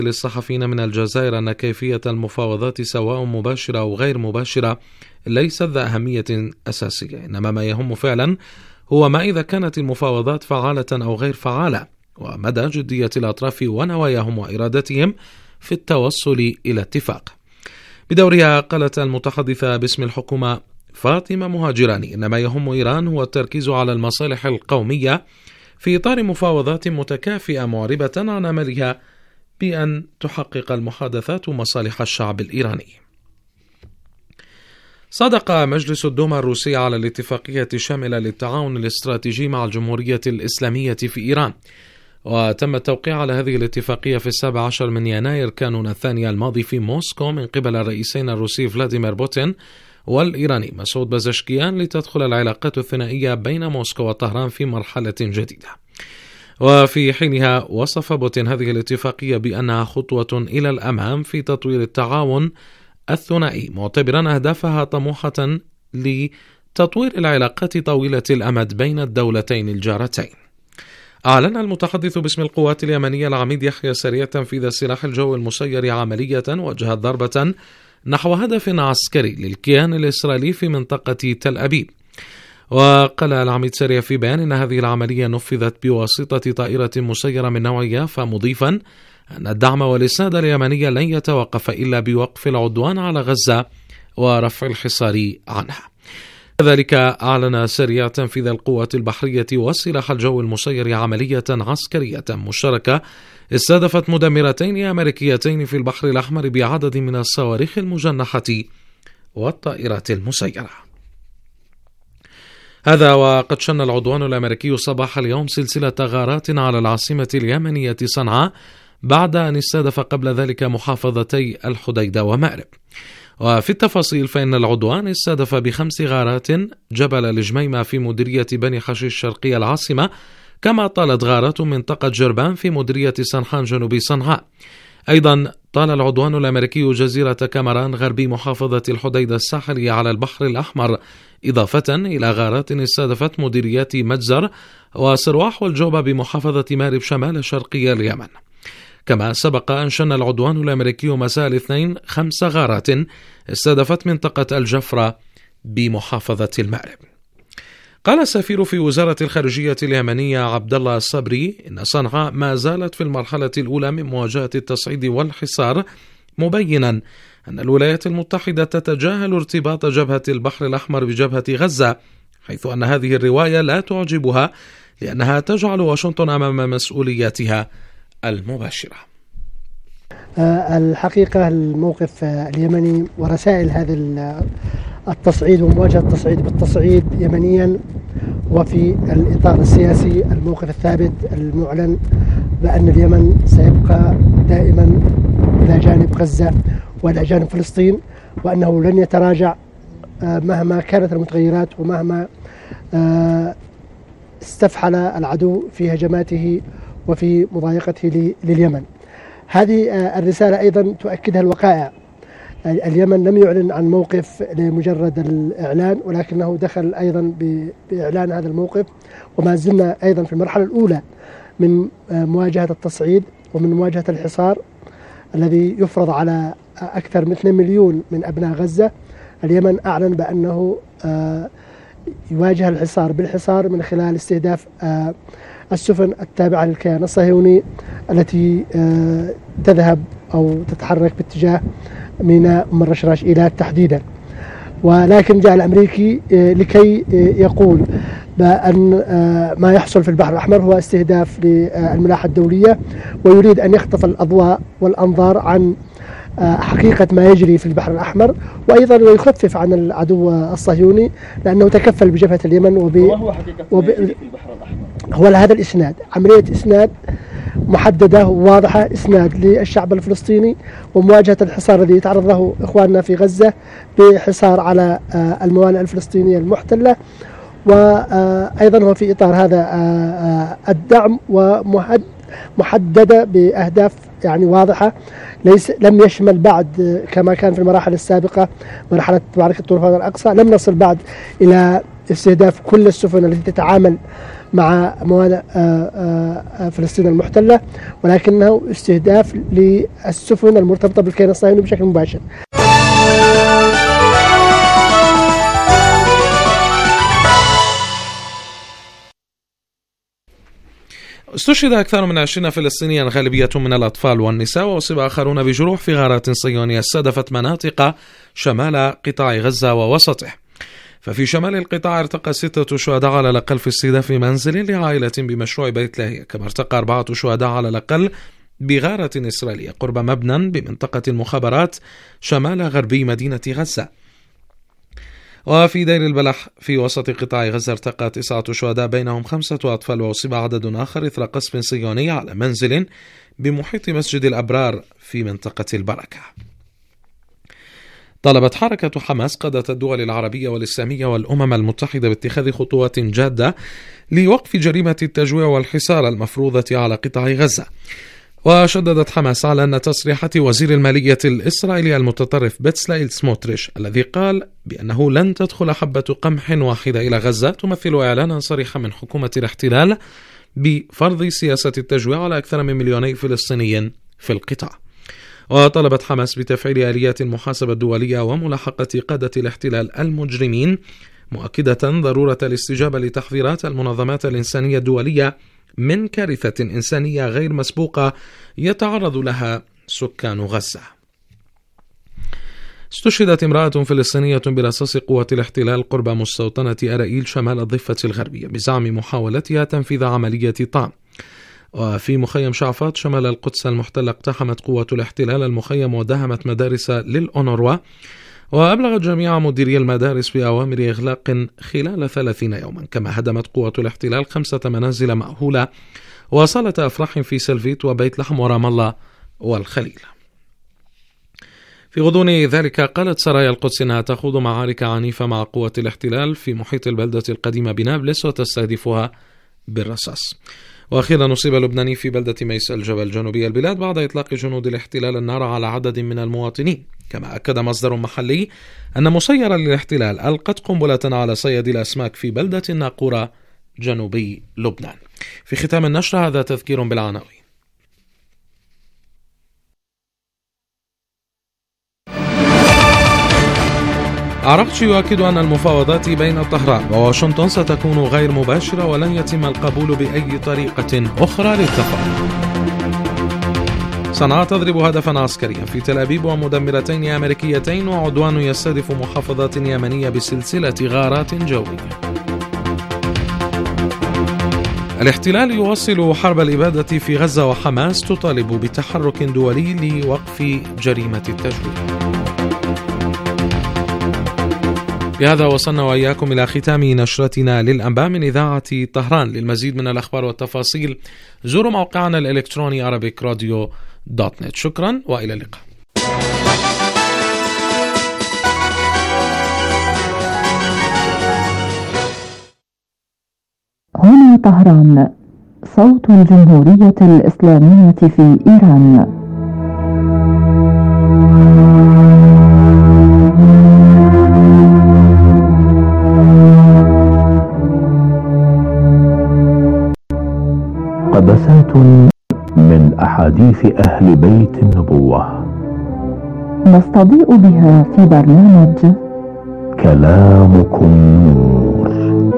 للصحفيين من الجزائر أن كيفية المفاوضات سواء مباشرة أو غير مباشرة ليست ذا أهمية أساسية، إنما ما يهم فعلا هو ما إذا كانت المفاوضات فعالة أو غير فعالة، ومدى جدية الأطراف ونواياهم وإرادتهم في التوصل إلى اتفاق. بدورها قالت المتحدثة باسم الحكومة فاطمة مهاجراني إن ما يهم إيران هو التركيز على المصالح القومية في إطار مفاوضات متكافئة معربة عن أملها بأن تحقق المحادثات مصالح الشعب الإيراني. صادق مجلس الدوما الروسي على الاتفاقية الشاملة للتعاون الاستراتيجي مع الجمهورية الإسلامية في إيران، وتم التوقيع على هذه الاتفاقية في 17 من يناير كانون الثاني الماضي في موسكو من قبل الرئيسين الروسي فلاديمير بوتين والإيراني مسعود بزشكيان، لتدخل العلاقات الثنائية بين موسكو وطهران في مرحلة جديدة. وفي حينها وصف بوتين هذه الاتفاقية بأنها خطوة إلى الأمام في تطوير التعاون الثنائي، معتبرا أهدافها طموحة لتطوير العلاقات طويلة الأمد بين الدولتين الجارتين. أعلن المتحدث باسم القوات اليمنية العميد يحيى سريع تنفيذ سلاح الجو المسير عملية وجهت ضربة نحو هدف عسكري للكيان الإسرائيلي في منطقة تل أبيب. وقال العميد سريع في بيان إن هذه العملية نفذت بواسطة طائرة مسيرة من نوع يافا، مضيفا أن الدعم والإسناد اليمني لن يتوقف إلا بوقف العدوان على غزة ورفع الحصار عنها. كذلك أعلن سريع تنفيذ القوات البحرية وسلاح الجو المسير عملية عسكرية مشتركة استهدفت مدمرتين أمريكيتين في البحر الأحمر بعدد من الصواريخ المجنحة والطائرات المسيرة. هذا وقد شن العدوان الأمريكي صباح اليوم سلسلة غارات على العاصمة اليمنية صنعاء بعد أن استهدف قبل ذلك محافظتي الحديدة ومأرب. وفي التفاصيل فإن العدوان استهدف ب5 غارات جبل الجميمة في مديرية بني حشيش الشرقية العاصمة، كما طالت غارات منطقة جربان في مديرية سنحان جنوب صنعاء. أيضا طال العدوان الأمريكي جزيرة كامران غربي محافظة الحديدة الساحلية على البحر الأحمر، إضافة إلى غارات استهدفت مديريات مجزر وسرواح والجوبة بمحافظة مارب شمال شرقي اليمن. كما سبق أن شن العدوان الأمريكي مساء الاثنين 5 غارات استهدفت منطقة الجفرة بمحافظة المأرب. قال السفير في وزارة الخارجية اليمنية عبد الله الصبري إن صنعاء ما زالت في المرحلة الأولى من مواجهة التصعيد والحصار، مبينا أن الولايات المتحدة تتجاهل ارتباط جبهة البحر الأحمر بجبهة غزة، حيث أن هذه الرواية لا تعجبها لأنها تجعل واشنطن أمام مسؤولياتها المباشرة. الحقيقة الموقف اليمني ورسائل هذا التصعيد ومواجهة التصعيد بالتصعيد يمنيا وفي الإطار السياسي، الموقف الثابت المعلن بأن اليمن سيبقى دائما إلى جانب غزة وإلى جانب فلسطين، وأنه لن يتراجع مهما كانت المتغيرات ومهما استفحل العدو في هجماته وفي مضايقته لليمن. هذه الرسالة أيضا تؤكدها الوقائع. اليمن لم يعلن عن موقف لمجرد الإعلان، ولكنه دخل أيضا بإعلان هذا الموقف، وما زلنا أيضا في المرحلة الأولى من مواجهة التصعيد ومن مواجهة الحصار الذي يفرض على أكثر من 2 مليون من أبناء غزة. اليمن أعلن بأنه يواجه الحصار بالحصار من خلال استهداف السفن التابعة للكيان الصهيوني التي تذهب أو تتحرك باتجاه ميناء أم الرشراش إيلات تحديدا. ولكن جاء الأمريكي لكي يقول بأن ما يحصل في البحر الأحمر هو استهداف للملاحة الدولية، ويريد أن يخطف الأضواء والأنظار عن حقيقة ما يجري في البحر الأحمر، وأيضا يخفف عن العدو الصهيوني لأنه تكفل بجبهة اليمن وهو حقيقة ما يجري في البحر الأحمر هو هذا الإسناد، عملية إسناد محددة وواضحة، إسناد للشعب الفلسطيني ومواجهة الحصار الذي يتعرض له إخواننا في غزة بحصار على الموانئ الفلسطينية المحتلة. وأيضا هو في إطار هذا الدعم ومحددة بأهداف يعني واضحة، لم يشمل بعد كما كان في المراحل السابقة مرحلة معركة طوفان الأقصى، لم نصل بعد إلى استهداف كل السفن التي تتعامل مع موانئ فلسطين المحتلة، ولكنه استهداف للسفن المرتبطة بالكيان الصهيوني بشكل مباشر. استشهد أكثر من 20 فلسطينيا غالبية من الأطفال والنساء، وأصيب آخرون بجروح في غارات صهيونية استهدفت مناطق شمال قطاع غزة ووسطه. ففي شمال القطاع ارتقى 6 شهداء على الأقل في استهداف منزل لعائلة بمشروع بيت لاهيا، كما ارتقى 4 شهداء على الأقل بغارة إسرائيلية قرب مبنى بمنطقة المخابرات شمال غربي مدينة غزة. وفي دير البلح في وسط قطاع غزة ارتقى 9 شهداء بينهم 5 أطفال، وأصيب عدد آخر إثر قصف صهيوني على منزل بمحيط مسجد الأبرار في منطقة البركة. طلبت حركة حماس قادة الدول العربية والإسلامية والأمم المتحدة باتخاذ خطوات جادة لوقف جريمة التجويع والحصار المفروضة على قطاع غزة. وشددت حماس على أن تصريحات وزير المالية الإسرائيلي المتطرف بتسلائيل سموتريش الذي قال بأنه لن تدخل حبة قمح واحدة إلى غزة تمثل إعلانا صريحا من حكومة الاحتلال بفرض سياسة التجويع على أكثر من 2 مليون فلسطيني في القطاع. وطلبت حماس بتفعيل آليات المحاسبة الدولية وملاحقة قادة الاحتلال المجرمين، مؤكدة ضرورة الاستجابة لتحذيرات المنظمات الإنسانية الدولية من كارثة إنسانية غير مسبوقة يتعرض لها سكان غزة. استشهدت امرأة فلسطينية برصاص قوة الاحتلال قرب مستوطنة أرائيل شمال الضفة الغربية بزعم محاولتها تنفيذ عملية طعن. وفي مخيم شعفاط شمال القدس المحتل اقتحمت قوة الاحتلال المخيم وداهمت مدارس للأونروا، وأبلغت جميع مديري المدارس بأوامر إغلاق خلال 30 يوما، كما هدمت قوة الاحتلال 5 منازل مأهولة وصالة أفراح في سلفيت وبيت لحم ورام الله والخليل. في غضون ذلك قالت سرايا القدس أنها تخوض معارك عنيفة مع قوة الاحتلال في محيط البلدة القديمة بنابلس وتستهدفها بالرصاص. وأخيرا أصيب لبناني في بلدة ميس الجبل جنوبي البلاد بعد إطلاق جنود الاحتلال النار على عدد من المواطنين. كما أكد مصدر محلي أن مسيرا للاحتلال ألقت قنبلة على صيد الأسماك في بلدة الناقورة جنوبي لبنان. في ختام النشر هذا تذكير بالعناوين. عراقتشي يؤكد أن المفاوضات بين طهران وواشنطن ستكون غير مباشرة ولن يتم القبول بأي طريقة أخرى للتفاوض. صنعاء تضرب هدفا عسكريا في تل أبيب ومدمرتين أمريكيتين، وعدوان يستهدف محافظات يمنية بسلسلة غارات جوية. الاحتلال يواصل حرب الإبادة في غزة، وحماس تطالب بتحرك دولي لوقف جريمة التجويع. بهذا وصلنا وإياكم إلى ختام نشرتنا للأنباء من إذاعة طهران. للمزيد من الأخبار والتفاصيل زوروا موقعنا الإلكتروني arabicradio.net. شكرا وإلى اللقاء. هنا طهران، صوت الجمهورية الإسلامية في إيران. قبسات من أحاديث أهل بيت النبوة نستضيء بها في برنامج كلامكم نور.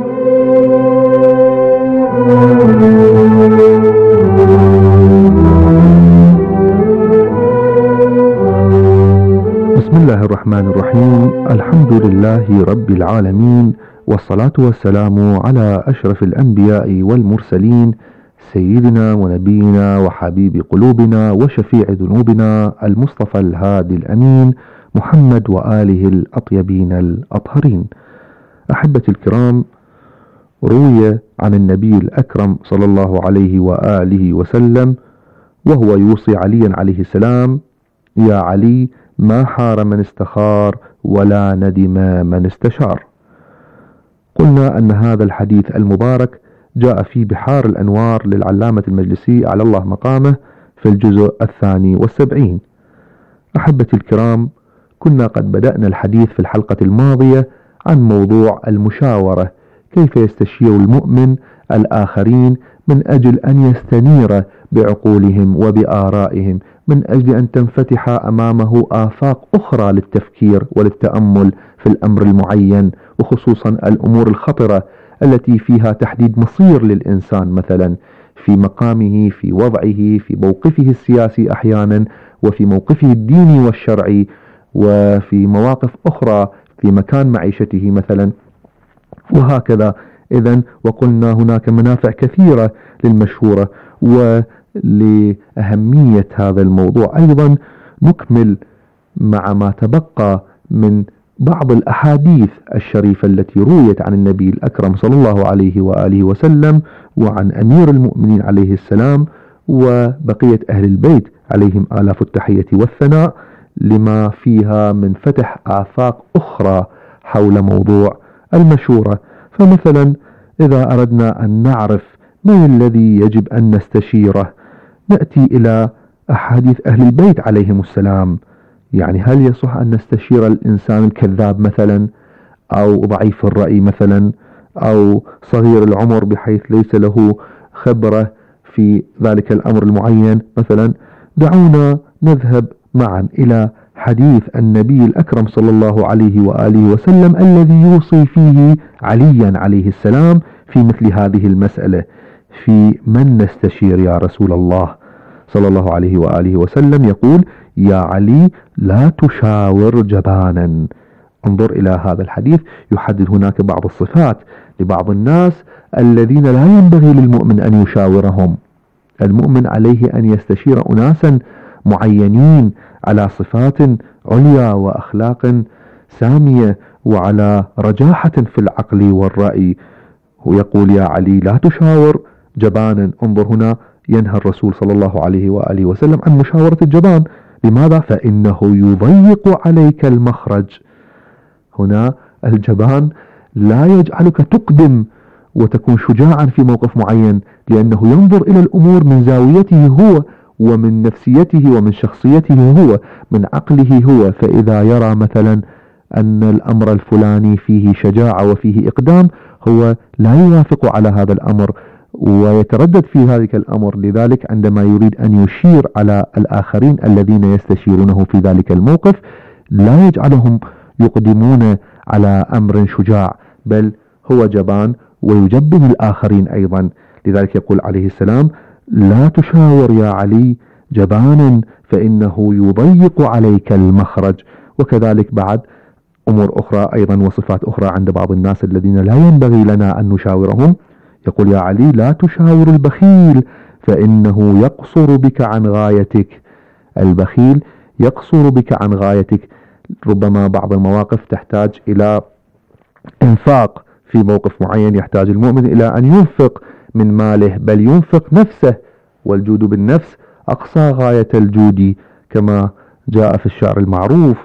بسم الله الرحمن الرحيم. الحمد لله رب العالمين، والصلاة والسلام على أشرف الأنبياء والمرسلين، سيدنا ونبينا وحبيب قلوبنا وشفيع ذنوبنا المصطفى الهادي الأمين محمد وآله الأطيبين الأطهرين. أحبتي الكرام، روي عن النبي الأكرم صلى الله عليه وآله وسلم وهو يوصي عليا عليه السلام: يا علي، ما حار من استخار ولا ندم من استشار. قلنا أن هذا الحديث المبارك جاء في بحار الأنوار للعلامة المجلسي على الله مقامه في الجزء 72. أحبتي الكرام، كنا قد بدأنا الحديث في الحلقة الماضية عن موضوع المشاورة، كيف يستشير المؤمن الآخرين من أجل أن يستنير بعقولهم وبآرائهم، من أجل أن تنفتح أمامه آفاق أخرى للتفكير وللتأمل في الأمر المعين، وخصوصا الأمور الخطرة التي فيها تحديد مصير للإنسان، مثلا في مقامه، في وضعه، في موقفه السياسي أحيانا، وفي موقفه الديني والشرعي، وفي مواقف أخرى في مكان معيشته مثلا، وهكذا. إذن وقلنا هناك منافع كثيرة للمشورة. ولأهمية هذا الموضوع أيضا نكمل مع ما تبقى من بعض الأحاديث الشريفة التي رويت عن النبي الأكرم صلى الله عليه وآله وسلم، وعن أمير المؤمنين عليه السلام، وبقية أهل البيت عليهم آلاف التحية والثناء، لما فيها من فتح آفاق أخرى حول موضوع المشورة. فمثلا إذا أردنا أن نعرف من الذي يجب أن نستشيره، نأتي إلى أحاديث أهل البيت عليهم السلام. يعني هل يصح أن نستشير الإنسان الكذاب مثلا، أو ضعيف الرأي مثلا، أو صغير العمر بحيث ليس له خبرة في ذلك الأمر المعين مثلا؟ دعونا نذهب معا إلى حديث النبي الأكرم صلى الله عليه وآله وسلم الذي يوصي فيه عليا عليه السلام في مثل هذه المسألة: في من نستشير يا رسول الله؟ صلى الله عليه وآله وسلم يقول: يا علي لا تشاور جبانا. انظر إلى هذا الحديث، يحدد هناك بعض الصفات لبعض الناس الذين لا ينبغي للمؤمن أن يشاورهم. المؤمن عليه أن يستشير أناسا معينين على صفات عليا وأخلاق سامية وعلى رجاحة في العقل والرأي. ويقول: يا علي لا تشاور جبانا. انظر هنا ينهى الرسول صلى الله عليه وآله وسلم عن مشاورة الجبان. لماذا؟ فإنه يضيق عليك المخرج. هنا الجبان لا يجعلك تقدم وتكون شجاعا في موقف معين، لأنه ينظر إلى الأمور من زاويته هو، ومن نفسيته ومن شخصيته هو، من عقله هو. فإذا يرى مثلا أن الأمر الفلاني فيه شجاعة وفيه إقدام، هو لا يوافق على هذا الأمر ويتردد في ذلك الأمر. لذلك عندما يريد أن يشير على الآخرين الذين يستشيرونه في ذلك الموقف، لا يجعلهم يقدمون على أمر شجاع، بل هو جبان ويجبن الآخرين أيضا. لذلك يقول عليه السلام: لا تشاور يا علي جبانا فإنه يضيق عليك المخرج. وكذلك بعد أمور أخرى أيضا وصفات أخرى عند بعض الناس الذين لا ينبغي لنا أن نشاورهم. يقول: يا علي لا تشاور البخيل فإنه يقصر بك عن غايتك. البخيل يقصر بك عن غايتك. ربما بعض المواقف تحتاج إلى إنفاق، في موقف معين يحتاج المؤمن إلى أن ينفق من ماله، بل ينفق نفسه، والجود بالنفس أقصى غاية الجود كما جاء في الشعر المعروف.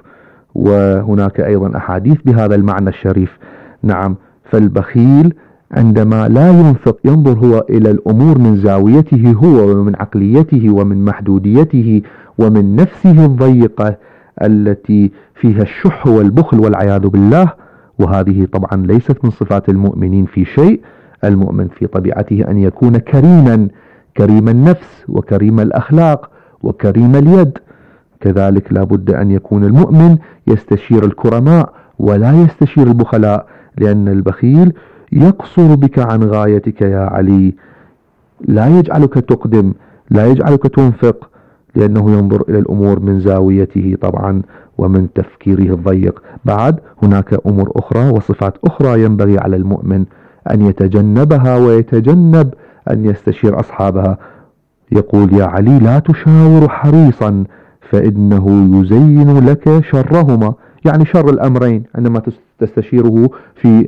وهناك أيضا أحاديث بهذا المعنى الشريف. نعم، فالبخيل عندما لا ينفق ينظر هو إلى الأمور من زاويته هو، ومن عقليته، ومن محدوديته، ومن نفسه الضيقة التي فيها الشح والبخل والعياذ بالله. وهذه طبعا ليست من صفات المؤمنين في شيء. المؤمن في طبيعته أن يكون كريما، كريم النفس وكريم الأخلاق وكريم اليد. كذلك لا بد أن يكون المؤمن يستشير الكرماء ولا يستشير البخلاء، لأن البخيل يقصر بك عن غايتك يا علي، لا يجعلك تقدم، لا يجعلك تنفق، لأنه ينظر إلى الأمور من زاويته طبعا ومن تفكيره الضيق. بعد هناك أمور أخرى وصفات أخرى ينبغي على المؤمن أن يتجنبها ويتجنب أن يستشير أصحابها. يقول: يا علي لا تشاور حريصا فإنه يزين لك شرهما. يعني شر الأمرين، عندما تستشيره في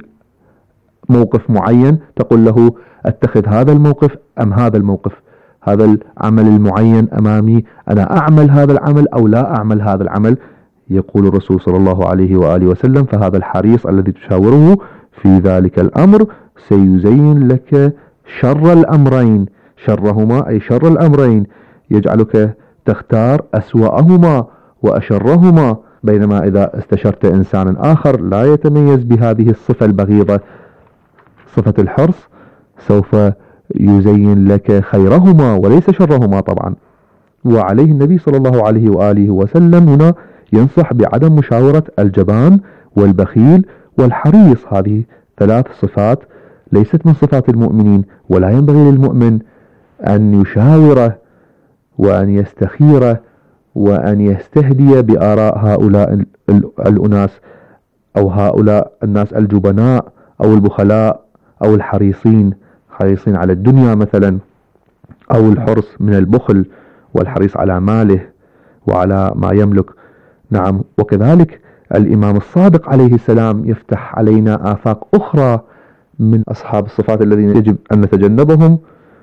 موقف معين تقول له: اتخذ هذا الموقف أم هذا الموقف، هذا العمل المعين أمامي، أنا أعمل هذا العمل أو لا أعمل هذا العمل. يقول الرسول صلى الله عليه وآله وسلم: فهذا الحريص الذي تشاوره في ذلك الأمر سيزين لك شر الأمرين، شرهما أي شر الأمرين، يجعلك تختار أسوأهما وأشرهما. بينما إذا استشرت إنسان آخر لا يتميز بهذه الصفة البغيضة، صفة الحرص، سوف يزين لك خيرهما وليس شرهما طبعا. وعليه النبي صلى الله عليه وآله وسلم هنا ينصح بعدم مشاورة الجبان والبخيل والحريص. هذه 3 صفات ليست من صفات المؤمنين، ولا ينبغي للمؤمن أن يشاوره وأن يستخيره وأن يستهدي بآراء هؤلاء الأناس أو هؤلاء الناس الجبناء أو البخلاء أو الحريصين على الدنيا مثلا، أو الحرص من البخل والحريص على ماله وعلى ما يملك. نعم، وكذلك الإمام الصادق عليه السلام يفتح علينا آفاق أخرى من أصحاب الصفات الذين يجب أن نتجنبهم.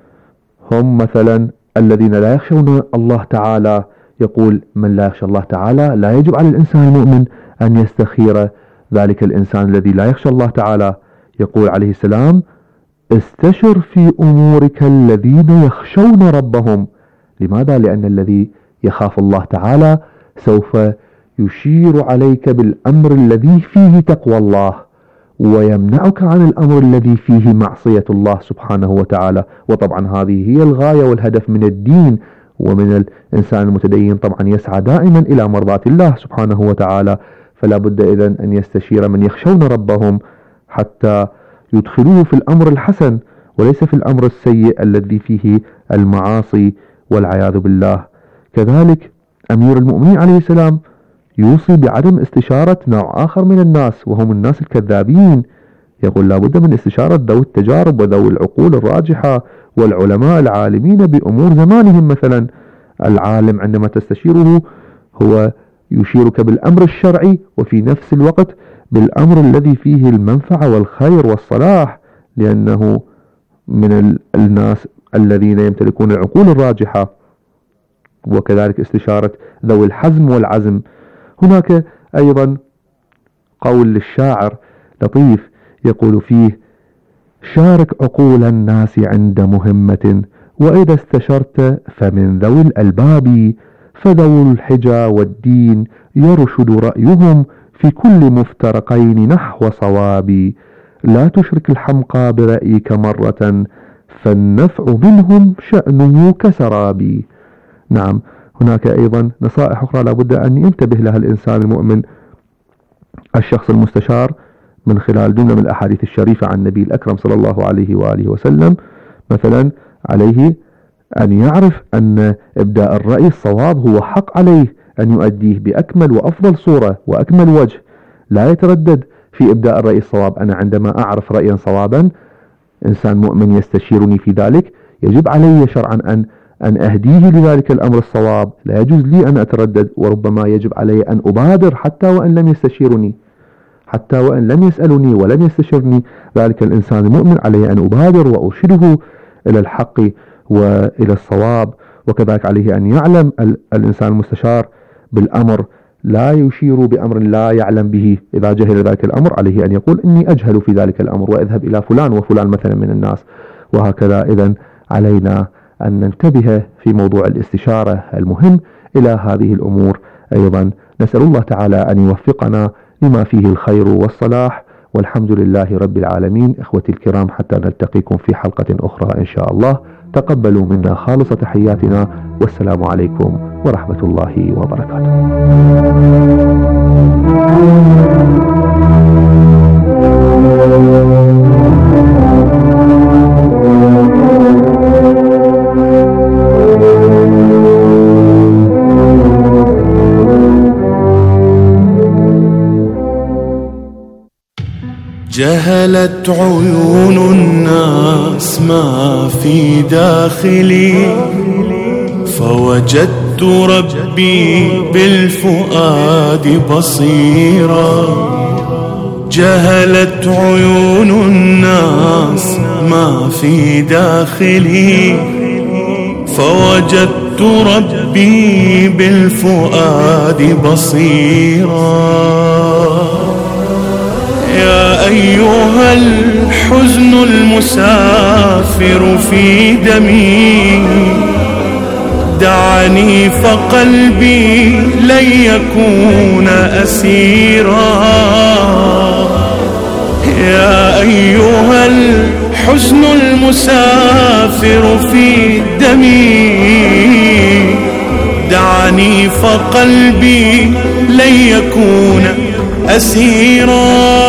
هم مثلا الذين لا يخشون الله تعالى. يقول: من لا يخشى الله تعالى لا يجب على الإنسان المؤمن أن يستخير ذلك الإنسان الذي لا يخشى الله تعالى. يقول عليه السلام: استشر في أمورك الذين يخشون ربهم. لماذا؟ لأن الذي يخاف الله تعالى سوف يشير عليك بالأمر الذي فيه تقوى الله، ويمنعك عن الأمر الذي فيه معصية الله سبحانه وتعالى. وطبعا هذه هي الغاية والهدف من الدين ومن الإنسان المتدين، طبعا يسعى دائما إلى مرضاة الله سبحانه وتعالى. فلا بد إذن أن يستشير من يخشون ربهم حتى يدخلوه في الأمر الحسن وليس في الأمر السيء الذي فيه المعاصي والعياذ بالله. كذلك أمير المؤمنين عليه السلام يوصي بعدم استشارة نوع آخر من الناس، وهم الناس الكذابين. يقول: لا بد من استشارة ذوي التجارب وذوي العقول الراجحة والعلماء العالمين بأمور زمانهم. مثلا العالم عندما تستشيره هو يشيرك بالأمر الشرعي وفي نفس الوقت بالأمر الذي فيه المنفعة والخير والصلاح، لأنه من الناس الذين يمتلكون العقول الراجحة. وكذلك استشارة ذوي الحزم والعزم. هناك أيضا قول للشاعر لطيف يقول فيه: شارك عقول الناس عند مهمة، وإذا استشرت فمن ذوي الألباب، فذوي الحجى والدين يرشد رأيهم في كل مفترقين نحو صواب. لا تشرك الحمقى برأيك مرة، فالنفع منهم شأنه كسراب. نعم، هناك أيضا نصائح أخرى لابد أن ينتبه لها الإنسان المؤمن. الشخص المستشار من خلال جملة من الأحاديث الشريفة عن النبي الأكرم صلى الله عليه وآله وسلم، مثلا عليه أن يعرف أن إبداء الرأي الصواب هو حق عليه أن يؤديه بأكمل وأفضل صورة وأكمل وجه، لا يتردد في إبداء الرأي الصواب. أنا عندما أعرف رأيا صوابا إنسان مؤمن يستشيرني في ذلك، يجب علي شرعا أن أهديه لذلك الأمر الصواب، لا يجوز لي أن أتردد، وربما يجب علي أن أبادر حتى وإن لم يستشيرني، حتى وإن لم يسألني ولم يستشرني. ذلك الإنسان المؤمن عليه أن أبادر وأرشده إلى الحق وإلى الصواب. وكذلك عليه أن يعلم الإنسان المستشار بالأمر، لا يشير بأمر لا يعلم به. إذا جهل ذلك الأمر عليه أن يقول: إني أجهل في ذلك الأمر، وأذهب إلى فلان وفلان مثلا من الناس. وهكذا إذن علينا أن ننتبه في موضوع الاستشارة المهم إلى هذه الأمور أيضا. نسأل الله تعالى أن يوفقنا لما فيه الخير والصلاح، والحمد لله رب العالمين. إخوتي الكرام، حتى نلتقيكم في حلقة أخرى إن شاء الله، تقبلوا منا خالص تحياتنا، والسلام عليكم ورحمة الله وبركاته. جهلت عيون الناس ما في داخلي، فوجدت ربي بالفؤاد بصيرا. جهلت عيون الناس ما في داخلي، فوجدت ربي بالفؤاد بصيرا. يا أيها الحزن المسافر في دمي، دعني فقلبي لن يكون أسيرا. يا أيها حزن المسافر في دمي، دعني فقلبي لن يكون أسيرا.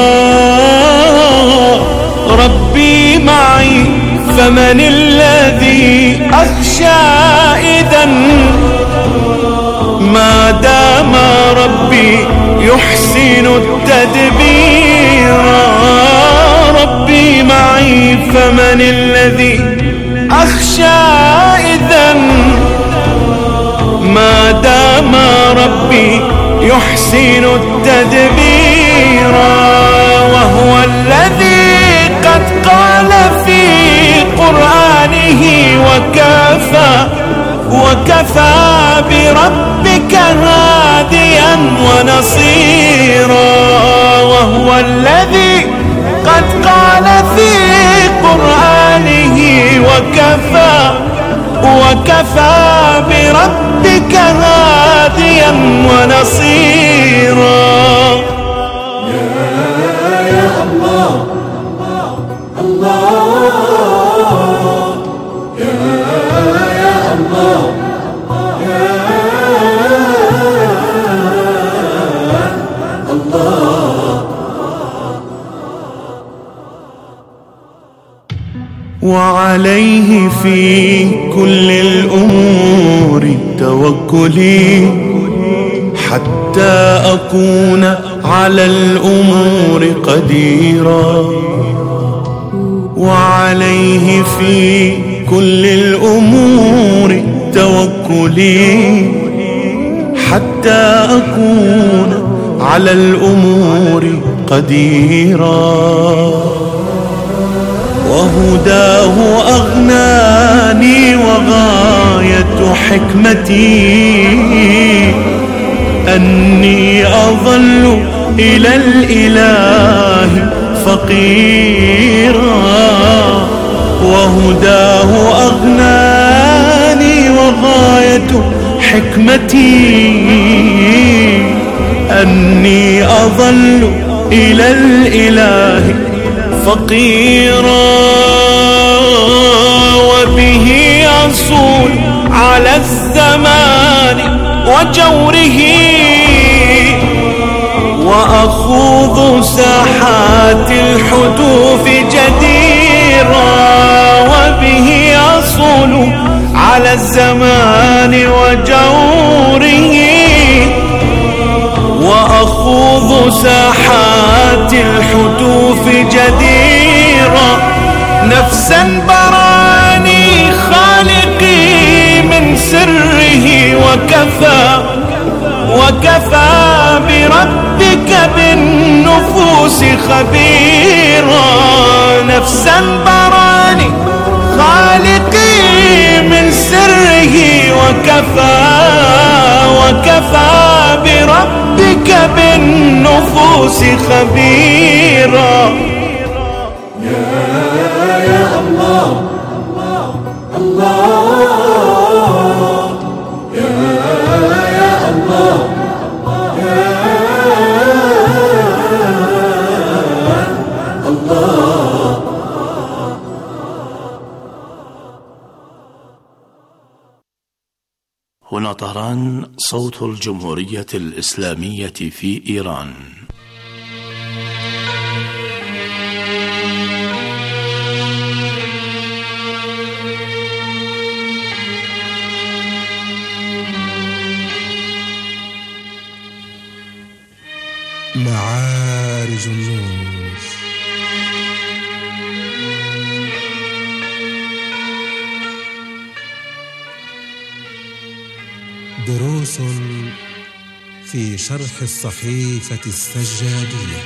ربي معي فمن الذي أخشى إذن، ما دام ربي يحسن التدبير. ربي معي فمن الذي أخشى إذن، ما دام ربي يحسن التدبير. وهو الذي قد قال في قرآنه وكفى بربك هاديا ونصيرا. وهو الذي قد قال في قرآنه وكفى بربك هاديا ونصيرا. يا الله الله، يا الله وعليه في كل الأمور توكلي، حتى أكون على الأمور قديرا. وعليه في كل الأمور توكلي، حتى أكون على الأمور قديرا. وهداه أغناني وغاية حكمتي، أني أظل إلى الإله فقيرا. وهداه أغناني وغاية حكمتي، أني أظل إلى الإله فقيرا. وبه أصول على الزمان وجوره، وأخوض ساحات الحدوث جديرا. وبه أصول على الزمان وجوره، وأخوض ساحات الحدوث جديرا. نفسا براني خالقي من سره وكفى بربك بالنفوس خبيرا. نفسا براني خالقي من سره وكفى بربك بالنفوس خبيرا. يا الله الله، يا الله الله. هنا طهران، صوت الجمهورية الإسلامية في إيران. معارج النور. دروس في شرح الصحيفة السجادية.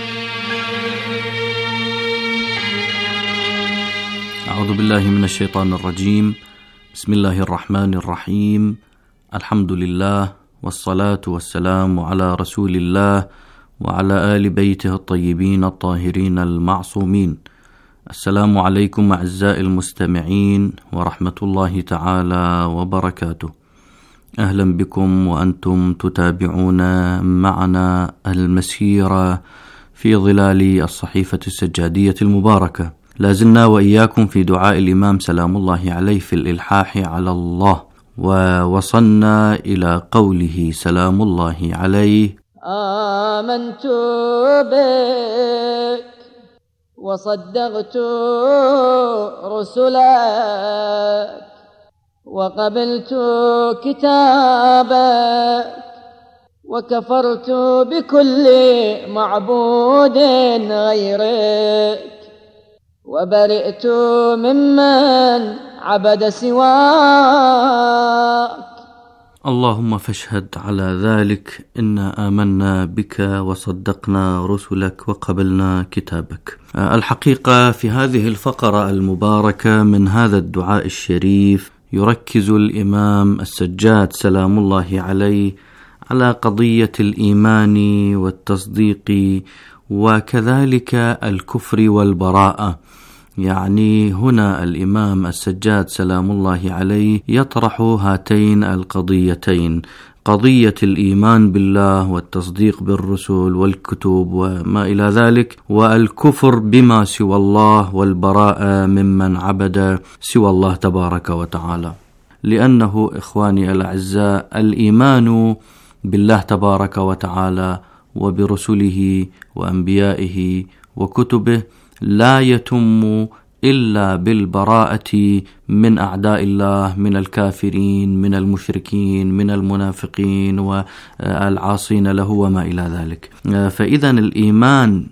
أعوذ بالله من الشيطان الرجيم. بسم الله الرحمن الرحيم. الحمد لله، والصلاة والسلام على رسول الله وعلى آل بيته الطيبين الطاهرين المعصومين. السلام عليكم أعزائي المستمعين ورحمة الله تعالى وبركاته. أهلا بكم وأنتم تتابعون معنا المسيرة في ظلال الصحيفة السجادية المباركة، لازلنا وإياكم في دعاء الإمام سلام الله عليه في الإلحاح على الله، ووصلنا إلى قوله سلام الله عليه: آمنت بك وصدقت رسلك وقبلت كتابك وكفرت بكل معبود غيرك وبرئت ممن عبد سواك. اللهم فاشهد على ذلك، إنا آمنا بك وصدقنا رسلك وقبلنا كتابك. الحقيقة في هذه الفقرة المباركة من هذا الدعاء الشريف يركز الإمام السجاد سلام الله عليه على قضية الإيمان والتصديق وكذلك الكفر والبراءة. يعني هنا الإمام السجاد سلام الله عليه يطرح هاتين القضيتين، قضية الإيمان بالله والتصديق بالرسل والكتب وما إلى ذلك، والكفر بما سوى الله والبراءة ممن عبد سوى الله تبارك وتعالى. لأنه إخواني الأعزاء الإيمان بالله تبارك وتعالى وبرسله وأنبيائه وكتبه لا يتم إلا بالبراءة من أعداء الله، من الكافرين، من المشركين، من المنافقين والعاصين له وما إلى ذلك. فإذا الإيمان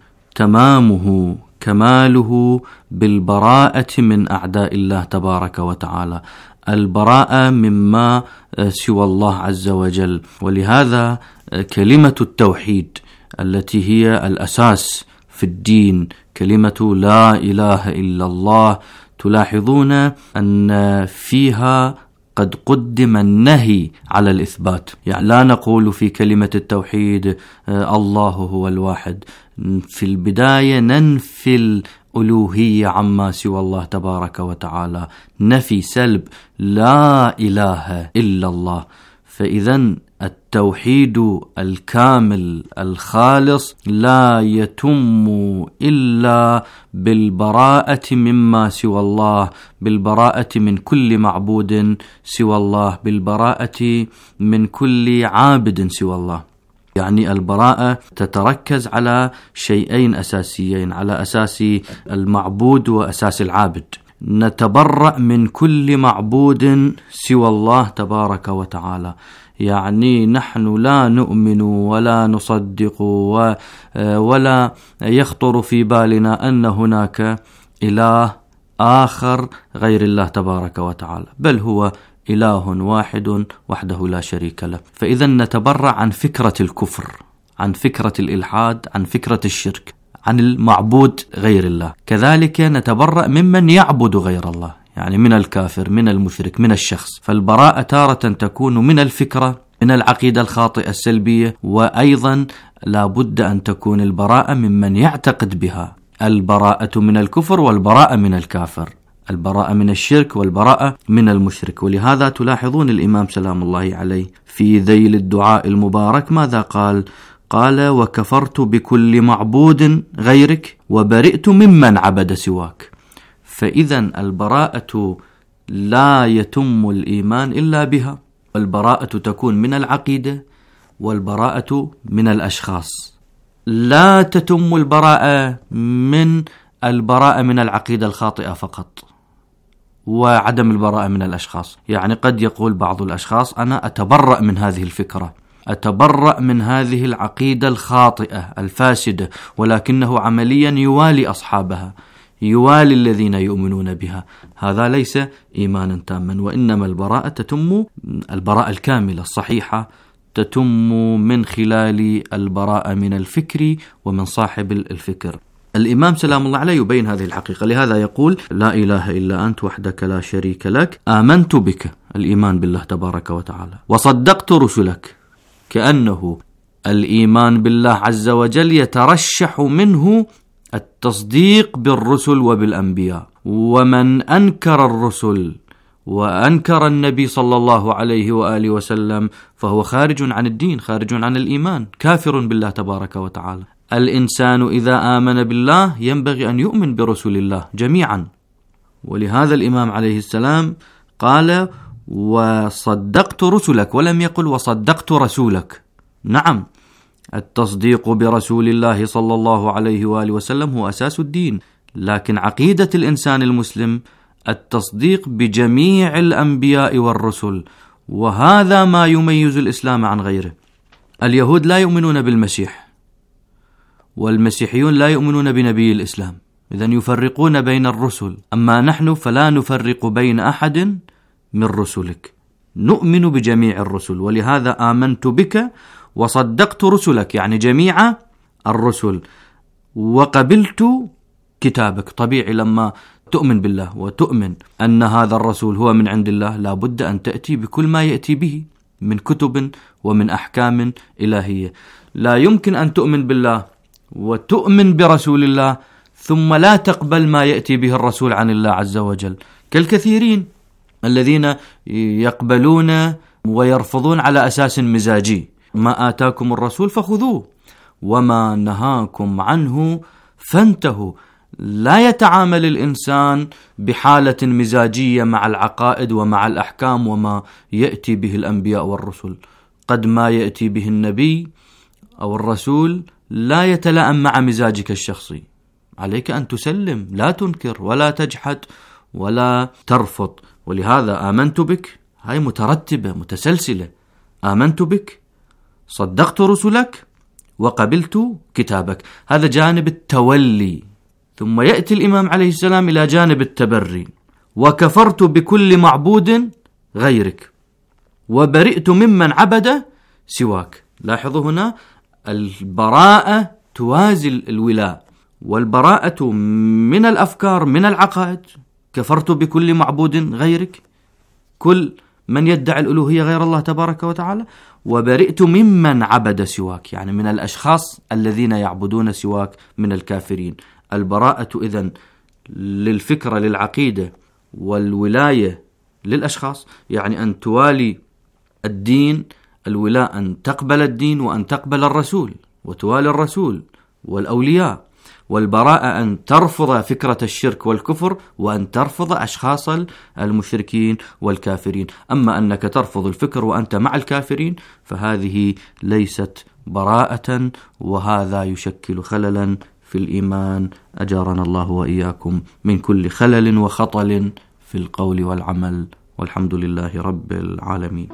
تمامه كماله بالبراءة من أعداء الله تبارك وتعالى، البراءة مما سوى الله عز وجل. ولهذا كلمة التوحيد التي هي الأساس في الدين، كلمة لا إله إلا الله، تلاحظون أن فيها قد قدم النهي على الإثبات. يعني لا نقول في كلمة التوحيد الله هو الواحد، في البداية ننفي الألوهية عما سوى الله تبارك وتعالى، نفي سلب، لا إله إلا الله. فإذا التوحيد الكامل الخالص لا يتم إلا بالبراءة مما سوى الله، بالبراءة من كل معبود سوى الله، بالبراءة من كل عابد سوى الله. يعني البراءة تتركز على شيئين أساسيين، على أساس المعبود وأساس العابد. نتبرأ من كل معبود سوى الله تبارك وتعالى. يعني نحن لا نؤمن ولا نصدق ولا يخطر في بالنا أن هناك إله آخر غير الله تبارك وتعالى، بل هو إله واحد وحده لا شريك له. فإذا نتبرأ عن فكرة الكفر، عن فكرة الإلحاد، عن فكرة الشرك، عن المعبود غير الله. كذلك نتبرأ ممن يعبد غير الله، يعني من الكافر، من المشرك، من الشخص. فالبراءة تارة تكون من الفكرة، من العقيدة الخاطئة السلبية، وأيضا لا بد أن تكون البراءة ممن يعتقد بها، البراءة من الكفر والبراءة من الكافر، البراءة من الشرك والبراءة من المشرك. ولهذا تلاحظون الإمام سلام الله عليه في ذيل الدعاء المبارك ماذا قال؟ قال: وكفرت بكل معبود غيرك وبرئت ممن عبد سواك. فإذا البراءة لا يتم الإيمان إلا بها، والبراءة تكون من العقيدة والبراءة من الأشخاص. لا تتم البراءة من العقيدة الخاطئة فقط، وعدم البراءة من الأشخاص. يعني قد يقول بعض الأشخاص: أنا أتبرأ من هذه الفكرة، أتبرأ من هذه العقيدة الخاطئة الفاسدة، ولكنه عمليا يوالي أصحابها، يوالي الذين يؤمنون بها. هذا ليس إيمانا تاما، وإنما البراءة تتم، البراءة الكاملة الصحيحة تتم من خلال البراءة من الفكر ومن صاحب الفكر. الإمام سلام الله عليه يبين هذه الحقيقة، لهذا يقول: لا إله إلا أنت وحدك لا شريك لك، آمنت بك، الإيمان بالله تبارك وتعالى، وصدقت رسلك. كأنه الإيمان بالله عز وجل يترشح منه التصديق بالرسل وبالأنبياء. ومن أنكر الرسل وأنكر النبي صلى الله عليه وآله وسلم فهو خارج عن الدين، خارج عن الإيمان، كافر بالله تبارك وتعالى. الإنسان إذا آمن بالله ينبغي أن يؤمن برسل الله جميعا. ولهذا الإمام عليه السلام قال وصدقت رسلك، ولم يقل وصدقت رسولك. نعم، التصديق برسول الله صلى الله عليه وآله وسلم هو أساس الدين، لكن عقيدة الإنسان المسلم التصديق بجميع الأنبياء والرسل، وهذا ما يميز الإسلام عن غيره. اليهود لا يؤمنون بالمسيح، والمسيحيون لا يؤمنون بنبي الإسلام، إذن يفرقون بين الرسل. أما نحن فلا نفرق بين أحد من رسلك، نؤمن بجميع الرسل. ولهذا آمنت بك وصدقت رسلك، يعني جميع الرسل، وقبلت كتابك. طبيعي لما تؤمن بالله وتؤمن أن هذا الرسول هو من عند الله لا بد أن تأتي بكل ما يأتي به من كتب ومن أحكام إلهية. لا يمكن أن تؤمن بالله وتؤمن برسول الله ثم لا تقبل ما يأتي به الرسول عن الله عز وجل، كالكثيرين الذين يقبلون ويرفضون على أساس مزاجي. ما آتاكم الرسول فخذوه وما نهاكم عنه فانتهوا. لا يتعامل الإنسان بحالة مزاجية مع العقائد ومع الأحكام وما يأتي به الأنبياء والرسل. قد ما يأتي به النبي أو الرسول لا يتلائم مع مزاجك الشخصي، عليك أن تسلم، لا تنكر ولا تجحد ولا ترفض. ولهذا آمنت بك، هاي مترتبة متسلسلة. آمنت بك، صدقت رسلك، وقبلت كتابك. هذا جانب التولي. ثم يأتي الإمام عليه السلام إلى جانب التبري. وكفرت بكل معبود غيرك وبرئت ممن عبد سواك. لاحظوا هنا البراءة توازي الولاء، والبراءة من الأفكار من العقائد. كفرت بكل معبود غيرك، كل من يدعي الألوهية غير الله تبارك وتعالى. وبرئت ممن عبد سواك، يعني من الأشخاص الذين يعبدون سواك من الكافرين. البراءة إذن للفكرة للعقيدة، والولاية للأشخاص، يعني أن توالي الدين. الولاء أن تقبل الدين وأن تقبل الرسول وتوالي الرسول والأولياء. والبراءة أن ترفض فكرة الشرك والكفر وأن ترفض أشخاص المشركين والكافرين. أما أنك ترفض الفكر وأنت مع الكافرين فهذه ليست براءة، وهذا يشكل خللا في الإيمان. أجارنا الله وإياكم من كل خلل وخطل في القول والعمل، والحمد لله رب العالمين.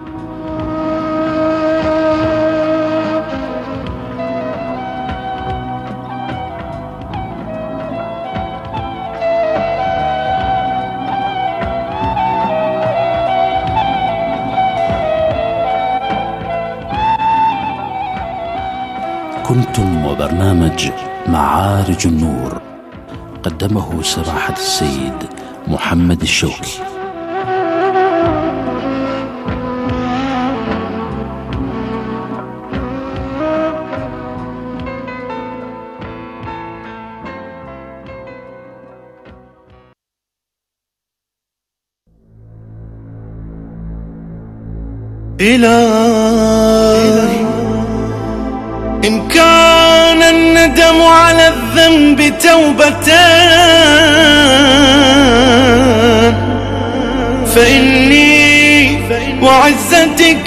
كنتم وبرنامج معارج النور، قدمه سماحة السيد محمد الشوكي. إلهي إن كان الندم على الذنب توبتان فإني وعزتك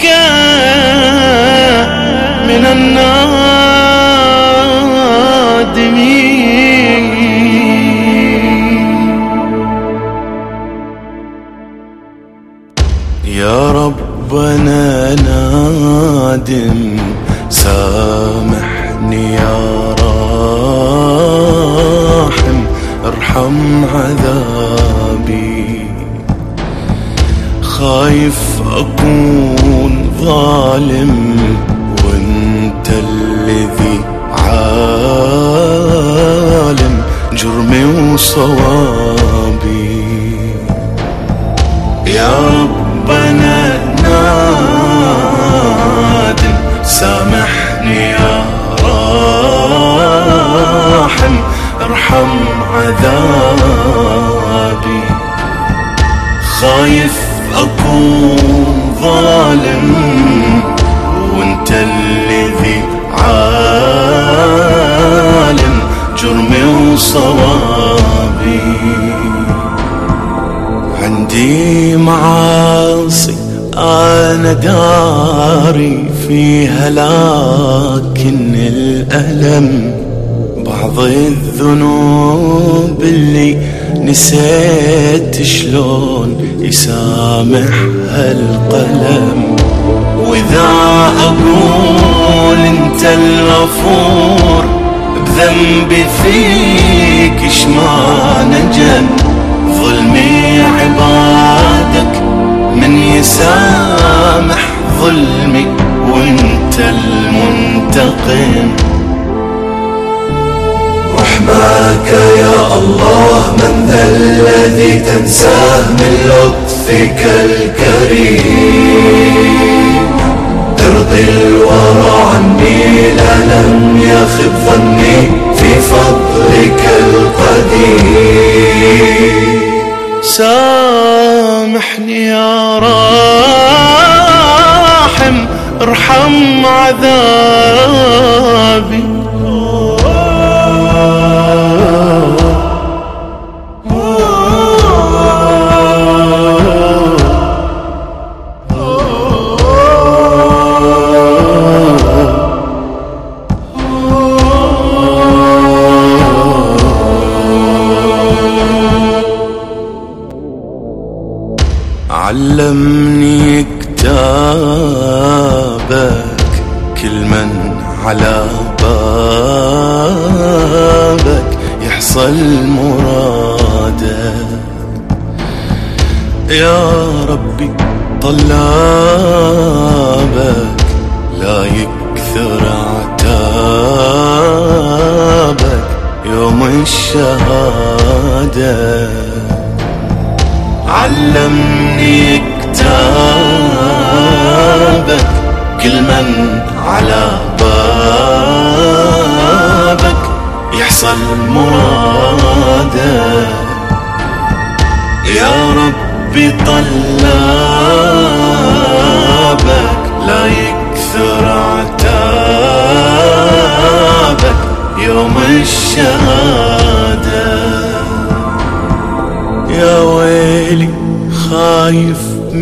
من النادمين. يا ربنا نادم سامحني يا راحم ارحم عذابي. خايف أكون ظالم وانت الذي عالم جرمي وصوابي. يا ربنا نادم سامحني يا راحم ارحم عذابي. خايف أكون ظالم وانت الذي عالم أنا داري فيها لكن الألم بعض الذنوب اللي نسيت شلون يسامحها القلم. وإذا أقول أنت الغفور بذنبي فيك ما نجن، ظلمي عبادك من يسامح ظلمي وانت المنتقم. رحماك يا الله من ذا الذي تنساه من لطفك الكريم. ترضي الورى عني لا لم يخب ظني في فضلك القديم. سامحني يا راحم ارحم عذابي. علمني كتابك كل من على بابك يحصل مراده. يا ربي طلابك لا يكثر عتابك يوم الشهادة. علمني كتابك كل من على بابك يحصل مراده. يا ربي طلابك لا يكثر عتابك يوم الشهادة. يا ويلي خايف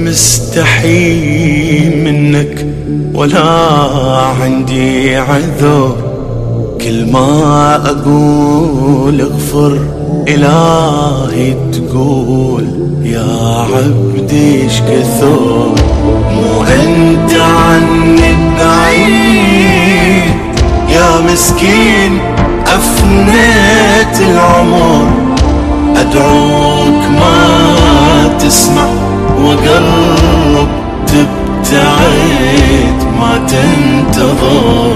مستحي منك ولا عندي عذر. كل ما أقول اغفر إلهي تقول يا عبدي ايش كثر. مو أنت عني بعيد يا مسكين أفنيت العمر. أدعوك ما تسمع وقرب تبتعد ما تنتظر.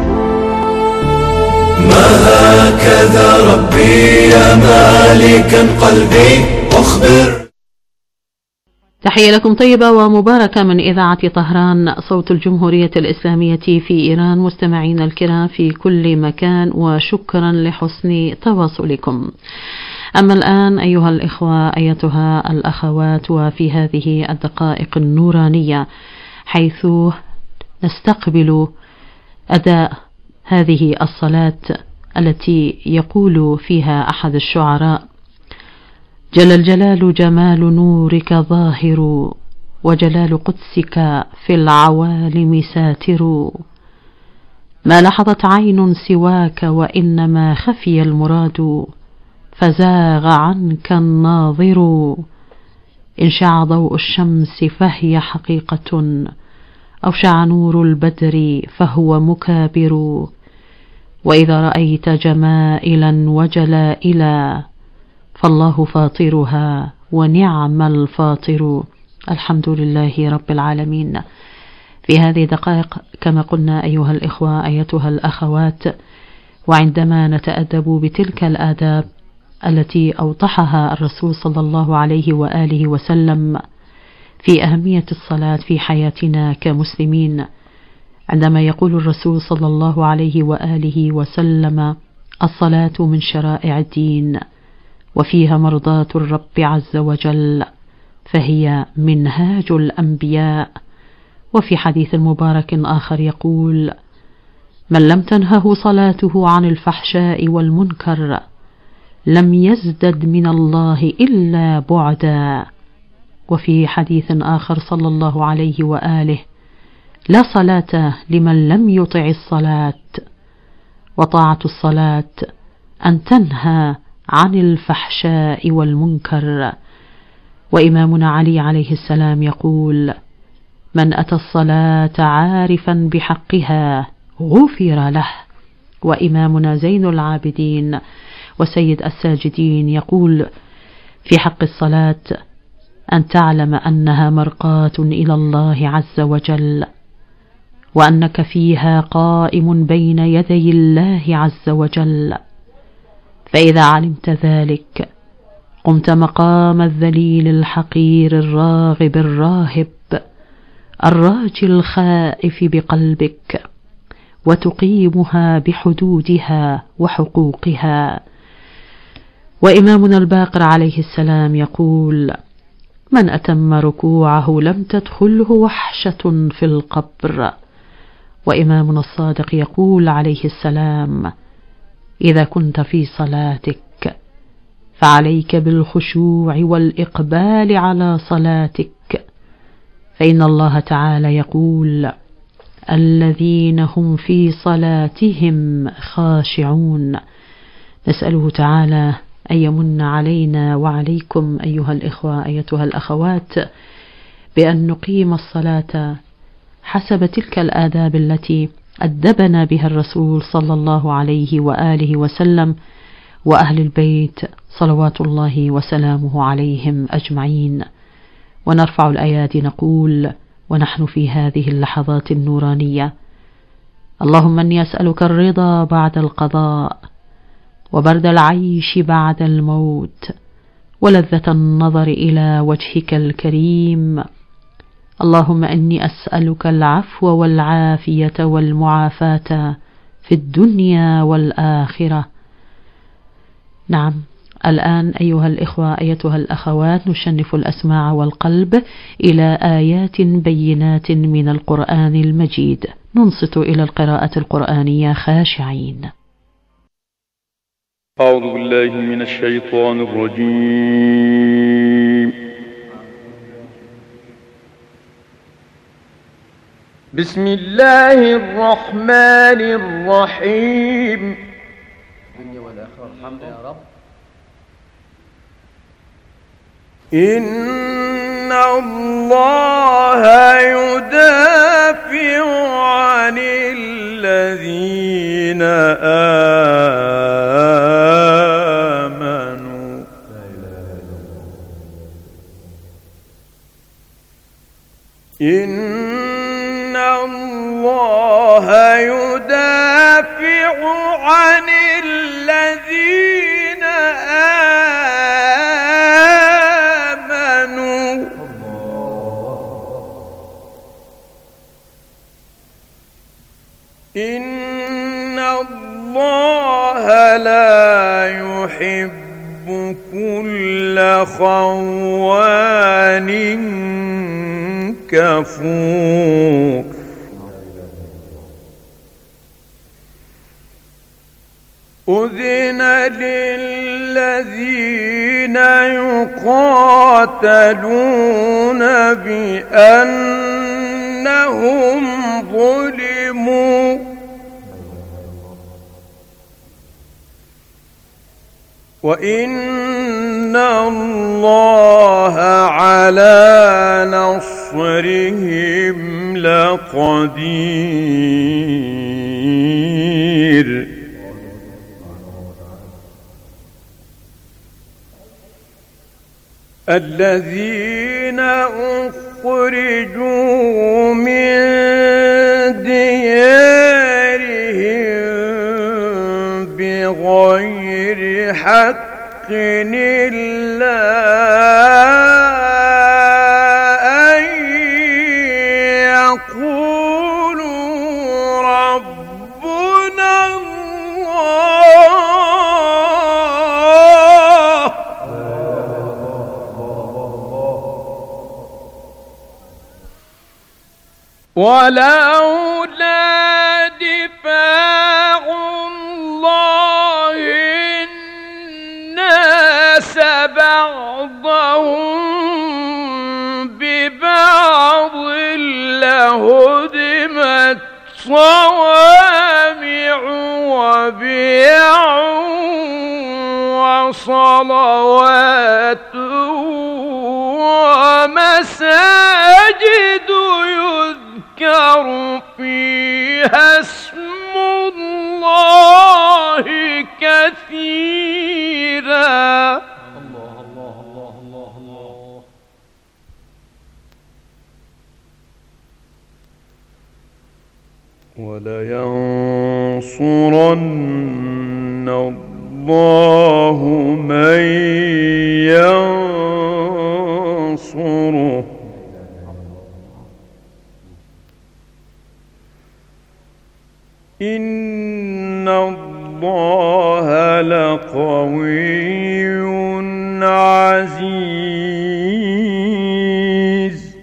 ما هكذا ربي يا مالكا قلبي أخبر. تحية لكم طيبة ومباركة من إذاعة طهران صوت الجمهورية الإسلامية في إيران. مستمعينا الكرام في كل مكان وشكرا لحسن تواصلكم. أما الآن أيها الإخوة أيتها الأخوات وفي هذه الدقائق النورانية حيث نستقبل أداء هذه الصلاة التي يقول فيها أحد الشعراء: جل الجلال جمال نورك ظاهر وجلال قدسك في العوالم ساتر. ما لحظت عين سواك وإنما خفي المراد فزاغ عنك الناظر. إن شع ضوء الشمس فهي حقيقة أو شع نور البدر فهو مكابر. وإذا رأيت جمائلا وجلائلا فالله فاطرها ونعم الفاطر. الحمد لله رب العالمين. في هذه دقائق كما قلنا أيها الإخوة أيتها الأخوات، وعندما نتأدب بتلك الآداب التي أوضحها الرسول صلى الله عليه وآله وسلم في أهمية الصلاة في حياتنا كمسلمين، عندما يقول الرسول صلى الله عليه وآله وسلم: الصلاة من شرائع الدين وفيها مرضاة الرب عز وجل فهي منهاج الأنبياء. وفي حديث مبارك آخر يقول: من لم تنهه صلاته عن الفحشاء والمنكر لم يزدد من الله إلا بعدا. وفي حديث آخر صلى الله عليه وآله: لا صلاة لمن لم يطع الصلاة، وطاعة الصلاة أن تنهى عن الفحشاء والمنكر. وإمامنا علي عليه السلام يقول: من أتى الصلاة عارفا بحقها غفر له. وإمامنا زين العابدين وسيد الساجدين يقول في حق الصلاة: أن تعلم أنها مرقاة إلى الله عز وجل، وأنك فيها قائم بين يدي الله عز وجل، فإذا علمت ذلك قمت مقام الذليل الحقير الراغب الراهب الراجي الخائف بقلبك، وتقيمها بحدودها وحقوقها. وإمامنا الباقر عليه السلام يقول: من أتم ركوعه لم تدخله وحشة في القبر. وإمامنا الصادق يقول عليه السلام: إذا كنت في صلاتك فعليك بالخشوع والإقبال على صلاتك، فإن الله تعالى يقول: الذين هم في صلاتهم خاشعون. نسأله تعالى أن يمن علينا وعليكم أيها الإخوة أيتها الأخوات بأن نقيم الصلاة حسب تلك الآداب التي أدبنا بها الرسول صلى الله عليه وآله وسلم وأهل البيت صلوات الله وسلامه عليهم أجمعين. ونرفع الأيادي نقول ونحن في هذه اللحظات النورانية: اللهم إني أسألك الرضا بعد القضاء، وبرد العيش بعد الموت، ولذة النظر إلى وجهك الكريم. اللهم إني أسألك العفو والعافية والمعافاة في الدنيا والآخرة. نعم، الآن أيها الإخوة أيتها الأخوات نشنف الأسماع والقلب إلى آيات بينات من القرآن المجيد، ننصت إلى القراءة القرآنية خاشعين. أعوذ بالله من الشيطان الرجيم. بسم الله الرحمن الرحيم. إن الله يدافع عن الذين آمنوا إن الله يدافع عن الذين آمنوا إن الله لا يحب كل خوان كفور. أذن للذين يقاتلون بأنهم ظلموا وإن الله على نصرهم لقدير. الذين أخرجوا من ديارهم بغير حق إلا أن يقولوا ربنا الله ولولا دفاع الله الناس بعضهم صوامع وبيع وصلوات ومساجد يذكر فيها اسم الله كثيرا. الله الله الله الله الله. ولينصرن الله من ينصره إن الله لقوي عزيز.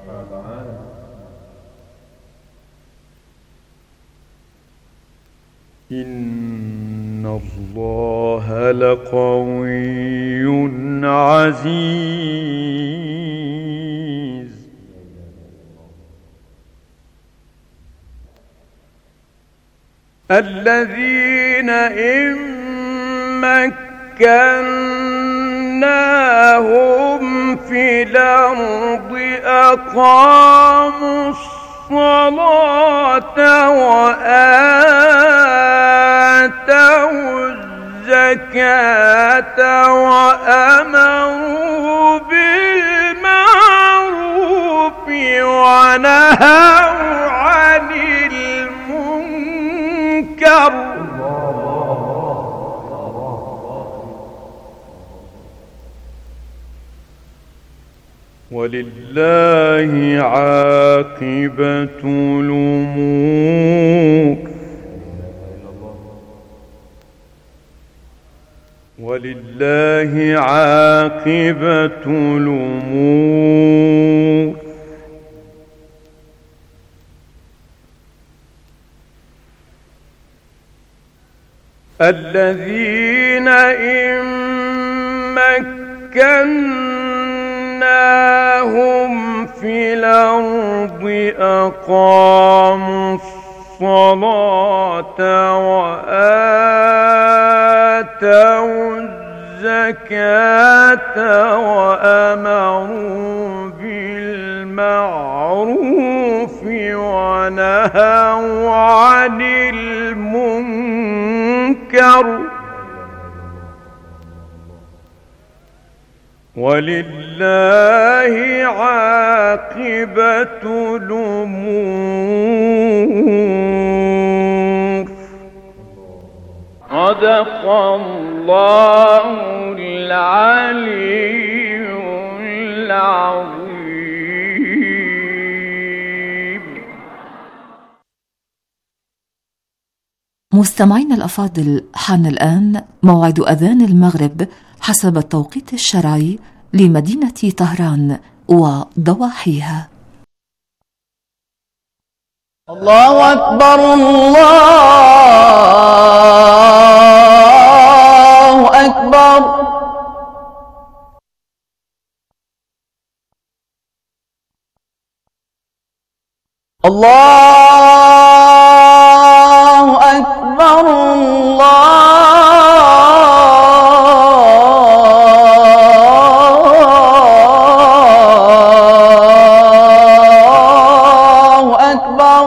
إن الله لقوي عزيز. الذين إن مكناهم في الأرض أقاموا الصلاة وآتوا الزكاة وأمروا بالمعروف ونهوا عن المنكر. ولله عاقبة الأمور. ولله عاقبة الأمور. الذين إن مكناهم في الأرض أقاموا الصلاة وآتوا الزكاة وأمروا بالمعروف ونهوا عن المنكر. ولله عاقبة الأمور. صدق الله العلي العظيم. مستمعين الأفاضل، حان الآن موعد أذان المغرب حسب التوقيت الشرعي لمدينة طهران وضواحيها. الله أكبر الله أكبر. الله أكبر الله أكبر.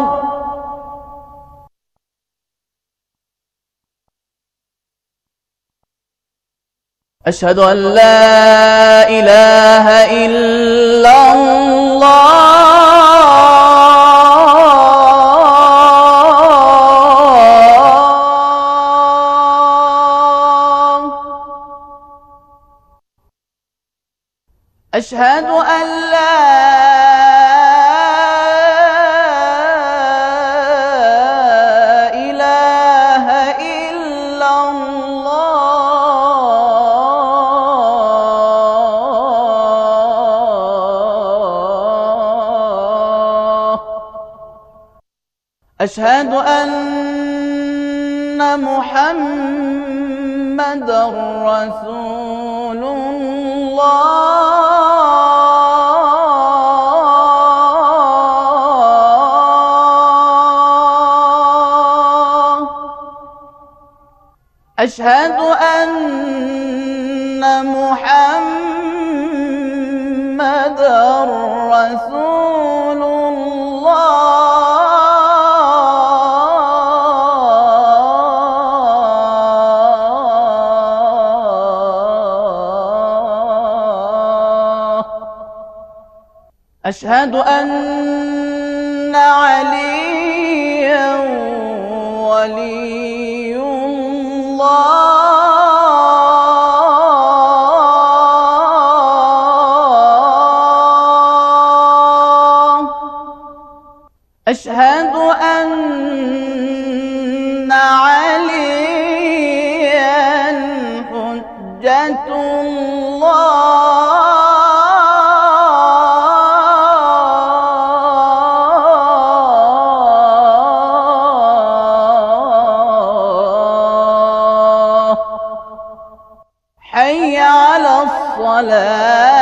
أشهد أن لا إله إلا الله. أشهد أن لا إله إلا الله. أشهد أن محمدًا رسول الله. أشهد أن محمدًا رسول الله. أشهد أن عليًّا ولي الله. أشهد أن عليًّا حجة الله. حي على الصلاة.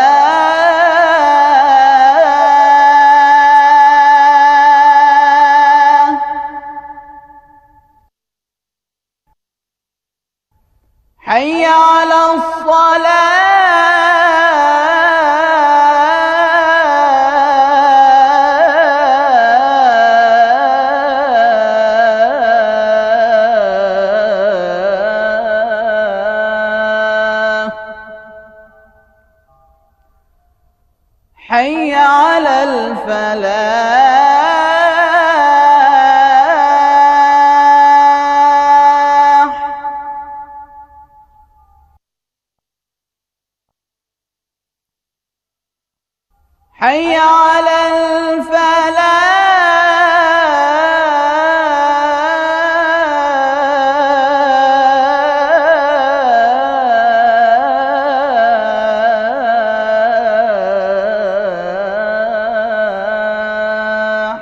حي على الصلاة. حي على الفلاح. حي على الفلاح.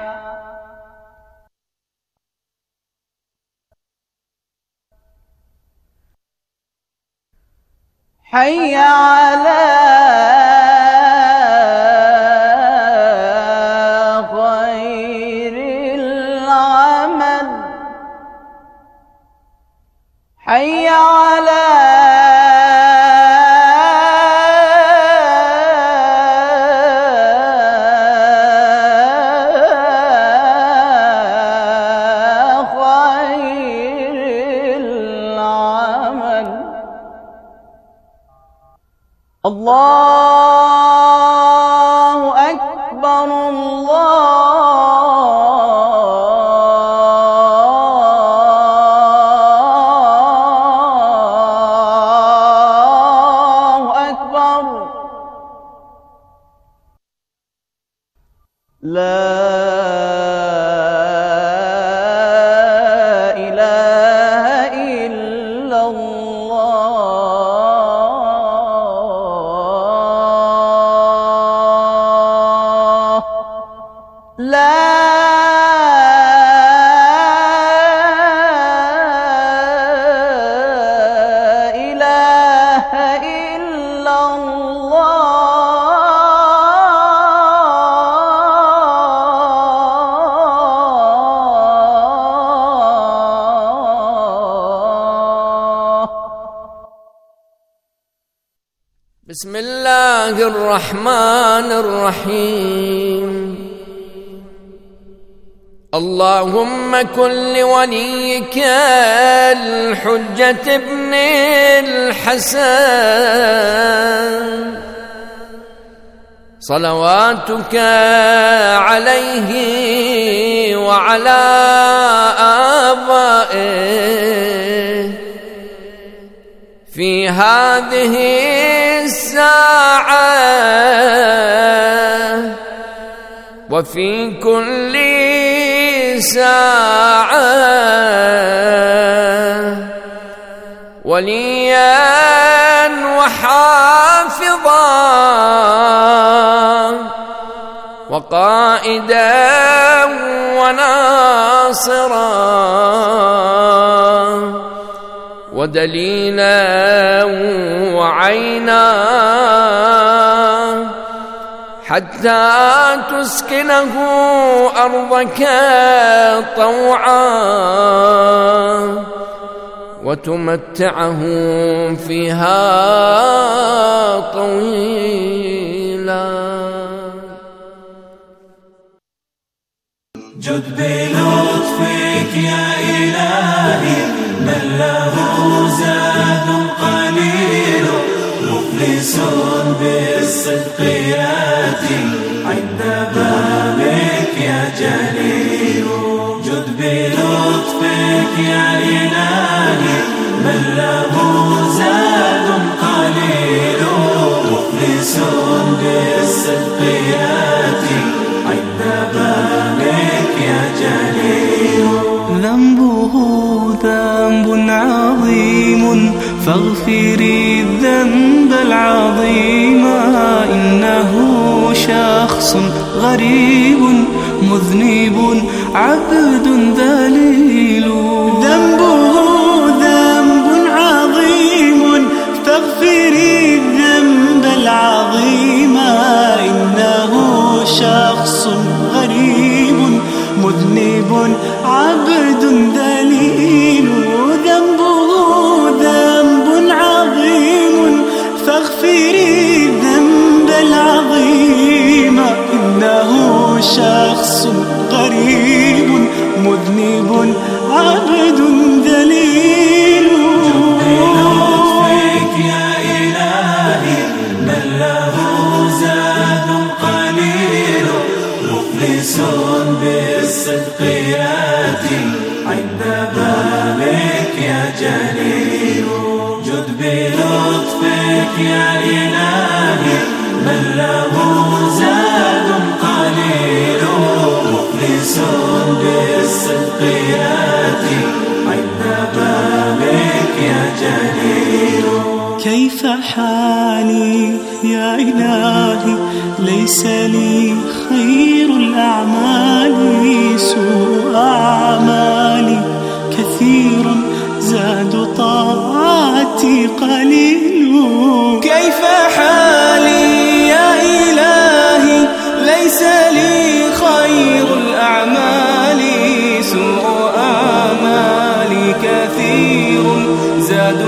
حي على خير العمل. حي على خير العمل. الله أكبر. الله أكبر. لا إله إلا الله. لا إله إلا الله. بسم الله الرحمن الرحيم. اللهم كن لوليك الحجة ابن الحسن صلواتك عليه وعلى آبائه في هذه الساعة وفي كل ساعة وليا وحافظا وقائدا وناصرا ودليلا وعينا حتى تسكنه أرضك طوعا وتمتعهم فيها طويلا. جد بلطفك يا إلهي من له زاد قليل مفلس بالصدق ياتي عند بابك يا جليل. جد بلطفك يا إلهي من له زاد قليل مفلس بالصدق ياتي عند بابك يا جليل. ذنبه ذنب عظيم فاغفري الذنب العظيم إنه شخص غريب مذنب عبد ذليل. ذنبه ذنب عظيم فاغفري الذنب العظيم إنه شخص غريب مذنب عبد ذليل. ذنبه ذنب عظيم فاغفري الذنب العظيم إنه شخص غريب مذنب عبد ذليل. بلطفك يا إلهي من له زاد قليل مفلس بالصدق ياتي عند بابك يا جليل. جد بلطفك يا إلهي من له زاد قليل مفلس بالصدق ياتي عند بابك يا جليل. كيف حالي يا إلهي ليس لي خير الأعمال سوء أعمالي كثير زاد طاعتي قليل. كيف حالي يا إلهي ليس لي خير الأعمال سوء أعمالي كثير زاد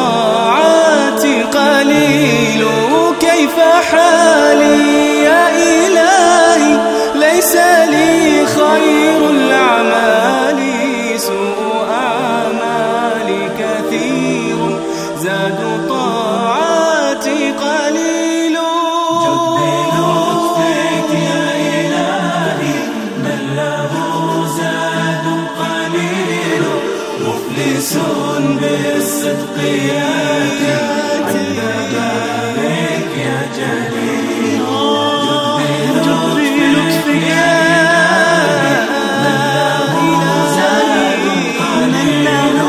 طاعتي قليل. كيف حالي يا إلهي ليس لي خير الأعمال سوء أعمالي كثير زاد طاعتي قليل. جد بلطفك يا إلهي من له زاد قليل مفلس بالصدق ياتي عند بابك يا جليل. جد بلطفك يا إلهي من له زاد قليل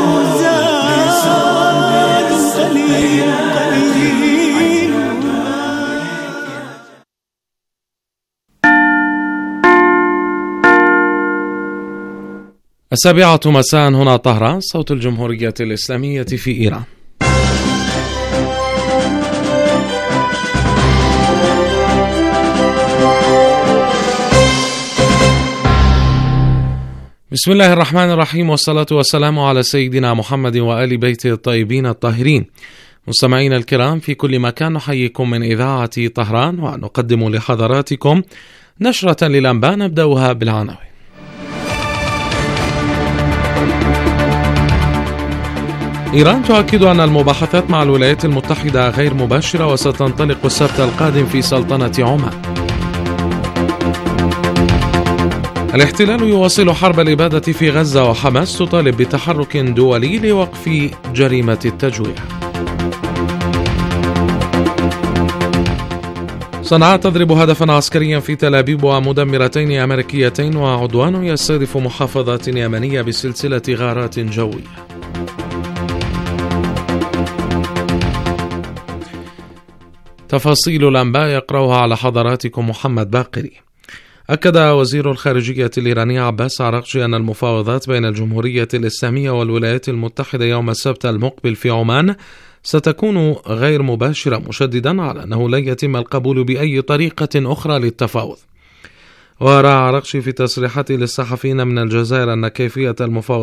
مفلس بالصدق ياتي. السابعة مساء هنا طهران، صوت الجمهورية الإسلامية في إيران. بسم الله الرحمن الرحيم، والصلاة والسلام على سيدنا محمد وآل بيته الطيبين الطاهرين. مستمعين الكرام في كل مكان، نحييكم من إذاعة طهران ونقدم لحضراتكم نشرة للأنباء نبدأها بالعناوين. إيران تؤكد أن المباحثات مع الولايات المتحدة غير مباشرة وستنطلق السبت القادم في سلطنة عمان. الاحتلال يواصل حرب الإبادة في غزة، وحماس تطالب بتحرك دولي لوقف جريمة التجويع. صنعاء تضرب هدفا عسكريا في تل أبيب ومدمرتين أمريكيتين، وعدوان يستهدف محافظات يمنية بسلسلة غارات جوية. تفاصيل الأنباء يقرأها على حضراتكم محمد باقري. أكد وزير الخارجية الإيراني عباس عراقجي أن المفاوضات بين الجمهورية الإسلامية والولايات المتحدة يوم السبت المقبل في عمان ستكون غير مباشرة، مشددا على أنه لن يتم القبول بأي طريقة أخرى للتفاوض. ورأى عراقجي في تصريحاته للصحفيين من الجزائر أن كيفية المفاوضات